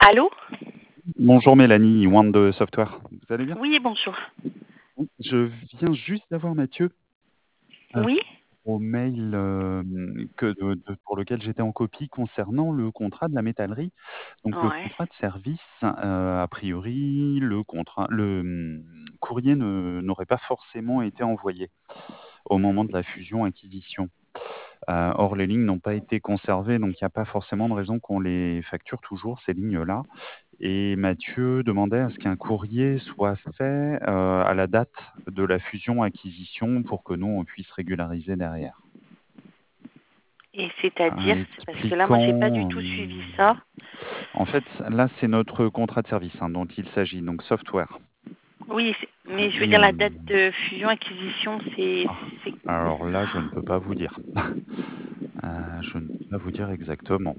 Allô? Bonjour Mélanie, Wand Software. Vous allez bien? Oui, bonjour. Oui, je viens juste d'avoir Mathieu Oui? au mail pour lequel j'étais en copie concernant le contrat de la métallerie. Donc le Ouais. contrat de service, a priori, le courrier n'aurait pas forcément été envoyé au moment de la fusion-acquisition. Or, les lignes n'ont pas été conservées, donc il n'y a pas forcément de raison qu'on les facture toujours, ces lignes-là. Et Mathieu demandait à ce qu'un courrier soit fait, à la date de la fusion-acquisition pour que nous, on puisse régulariser derrière. Et c'est-à-dire? Parce que là, moi, j'ai pas du Expliquant, tout suivi ça. en fait, là, c'est notre contrat de service, hein, dont il s'agit, donc software. Oui, mais je veux Et dire, on la date de fusion-acquisition, c'est... ah, alors là, je ne peux pas vous dire. Je ne peux pas vous dire exactement.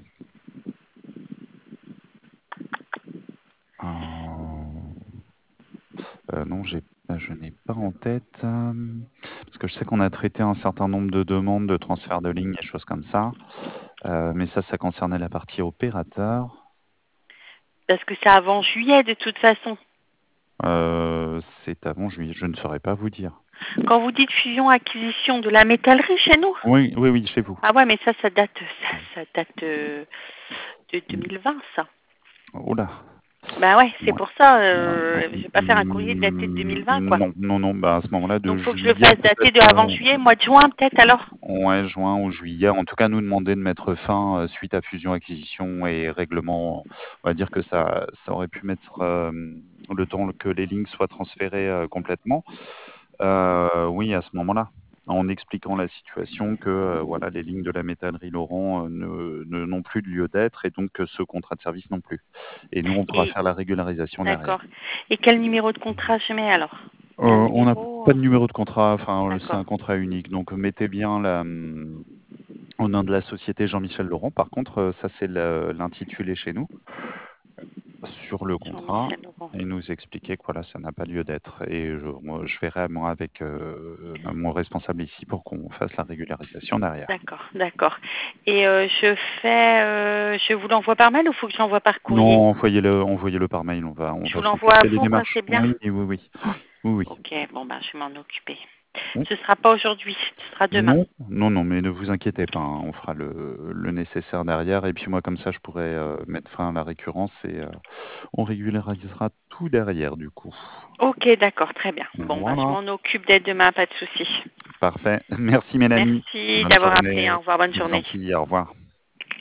Non, je n'ai pas en tête, parce que je sais qu'on a traité un certain nombre de demandes de transfert de lignes et choses comme ça, mais ça concernait la partie opérateur. Parce que c'est avant juillet, de toute façon. C'est avant juillet, je ne saurais pas vous dire. Quand vous dites fusion-acquisition de la métallerie chez nous? Oui, oui, oui, chez vous. Ah ouais, mais ça date, ça date de 2020, ça. Oh là! Bah ouais, c'est Ouais. pour ça, je vais pas faire un courrier daté de 2020, quoi. Non, non, non, bah, à ce moment-là, de Donc, faut que je le juillet fasse dater de peut-être, avant juillet, mois de juin, peut-être, alors? ouais, juin ou juillet. En tout cas, nous demander de mettre fin, suite à fusion-acquisition et règlement. On va dire que ça aurait pu mettre, le temps que les lignes soient transférées, complètement. Oui, à ce moment-là, en expliquant la situation que, voilà, les lignes de la métallerie Laurent, n'ont plus de lieu d'être et donc que ce contrat de service non plus. Et nous, on pourra Et faire la régularisation derrière. d'accord. Et quel numéro de contrat je mets alors? Il y a un On n'a numéro? pas de numéro de contrat, enfin, c'est D'accord. un contrat unique, donc mettez bien au nom de la société Jean-Michel Laurent. Par contre, ça, c'est l'intitulé chez nous, sur le contrat, Jean-Michel Laurent. et nous expliquer que voilà, ça n'a pas lieu d'être. Et moi, je verrai moi avec mon responsable ici pour qu'on fasse la régularisation derrière. D'accord, d'accord. Et je vous l'envoie par mail ou faut que j'envoie par courrier? Non, envoyez-le par mail, on Je va vous l'envoie à s'occuper des vous, quoi, démarches. c'est bien? Oui, oui, oui. Oui, oui. Ok, bon ben je vais m'en occuper. Oui. Ce sera pas aujourd'hui, ce sera demain. Non, non, non, mais ne vous inquiétez pas, hein, on fera le nécessaire derrière. Et puis moi, comme ça, je pourrais mettre fin à la récurrence et on régularisera tout derrière, du coup. Ok, d'accord, très bien. Bon ben je Voilà, m'en occupe dès demain, pas de souci. parfait. Merci Mélanie. Merci Bonne d'avoir appelé. journée. Au revoir, bonne Je vous en journée. prie, au revoir.